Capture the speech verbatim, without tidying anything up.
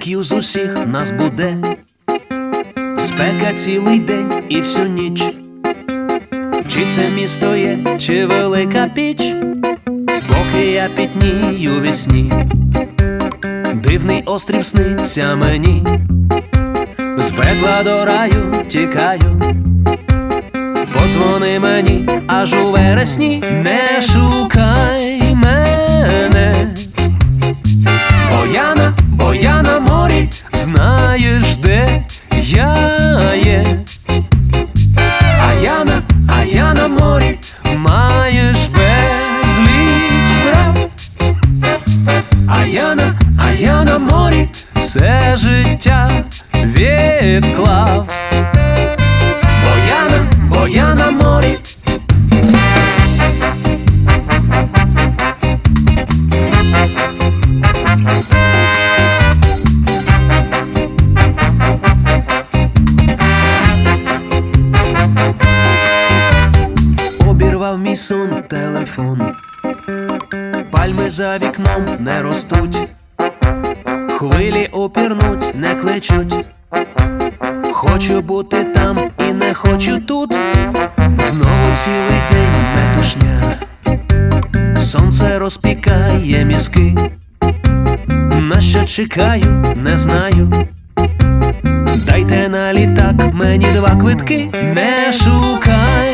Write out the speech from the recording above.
Барбекю з усіх нас буде, спека цілий день і всю ніч. Чи це місто є, чи велика піч, поки я пітнію вісні. Дивний острів сниться мені, з пекла до раю тікаю. Подзвони мені аж у вересні, не шукай мене. Бо я на, бо я на морі, знаєш, де я є. А я на, а я на морі, маєш безліч прав. А я на, а я на морі, все життя відклав. Бо я на, бо я на морі. Обірвав мій сон телефон, пальми за вікном не ростуть, хвилі опірнуть, не кличуть. Хочу бути там і не хочу тут. Знову цілий день метушня, сонце розпікає мізки. На що чекаю, не знаю. Дайте на літак мені два квитки. Не шукай